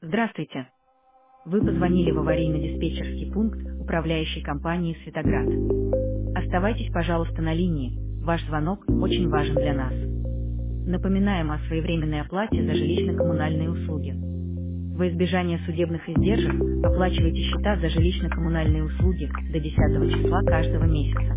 Здравствуйте. Вы позвонили в аварийно-диспетчерский пункт управляющей компании «Светоград». Оставайтесь, пожалуйста, на линии. Ваш звонок очень важен для нас. Напоминаем о своевременной оплате за жилищно-коммунальные услуги. Во избежание судебных издержек оплачивайте счета за жилищно-коммунальные услуги до 10 числа каждого месяца.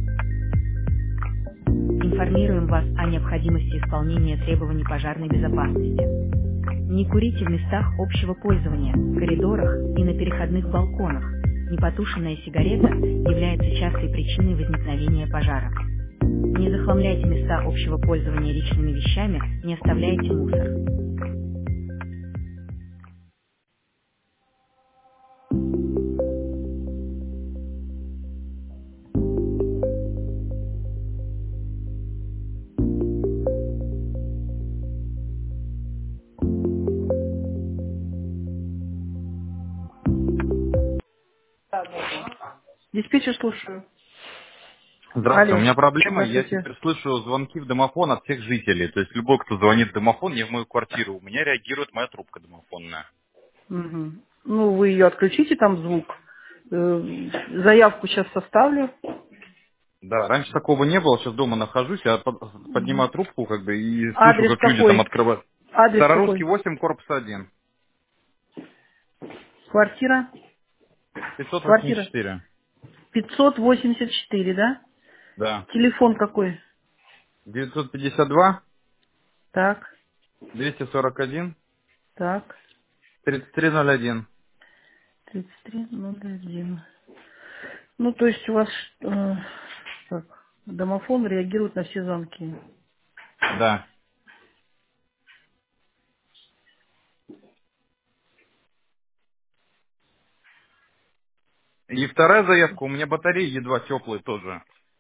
Информируем вас о необходимости исполнения требований пожарной безопасности. Не курите в местах общего пользования, коридорах и на переходных балконах. Непотушенная сигарета является частой причиной возникновения пожара. Не захламляйте места общего пользования личными вещами, не оставляйте мусор. Диспетчер, слушаю. Здравствуйте, у Алло. меня проблема, я Здравствуйте. теперь слышу звонки в домофон от всех жителей. То есть любой, кто звонит в домофон, не в мою квартиру, у меня реагирует моя трубка домофонная. Мгм. Ну, вы ее отключите, там звук. Заявку сейчас составлю. Да, раньше такого не было, сейчас дома нахожусь, я Мгм. поднимаю трубку как бы и слышу, Адрес как люди там какой? открывают. Адрес Старорусский какой? 8, корпус 1, Квартира? Квартира 584. 584, да? Да. Телефон какой? 952, Так, 241, так. 3301. 3301. Ну, то есть у вас так, домофон реагирует на все звонки. Да. И вторая заявка, у меня батареи едва теплые тоже.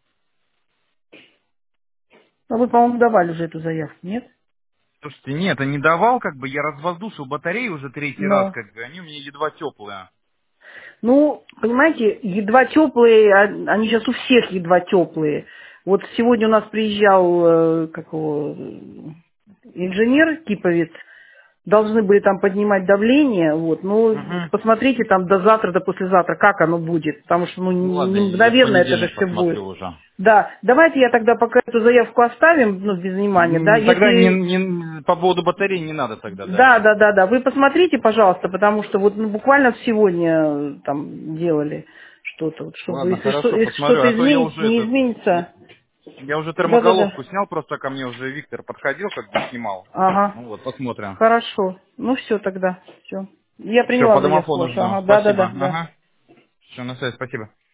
А вы, по-моему, давали уже эту заявку, нет? Слушайте, нет, я не давал, как бы, я развоздушил батареи уже третий раз, Но. как бы, они у меня едва теплые. Ну, понимаете, едва теплые, они сейчас у всех едва теплые. Вот сегодня у нас приезжал как его, инженер, киповец, должны были там поднимать давление, вот, ну, Угу. посмотрите там до завтра, до послезавтра, как оно будет, потому что, ну, Ну ладно, не я в мгновенно это же понедельник все будет. посмотрю уже. Да, давайте я тогда пока эту заявку оставим, ну, без внимания, да, Тогда если, по поводу батареи не надо тогда, да? да, да, да, да, вы посмотрите, пожалуйста, потому что вот ну, буквально сегодня там делали что-то, вот, чтобы, Ладно, хорошо, если посмотрю. что-то А то я изменится, уже не этот... изменится, Я уже да, да, да, термоголовку снял, просто ко мне уже Виктор подходил, как бы снимал. ага, Ну вот, посмотрим. хорошо, ну все тогда, все. Я Все, приняла по заявку домофону вашу, жду. ага, да, да, Спасибо. да, да. Ага. Все, на связи, спасибо.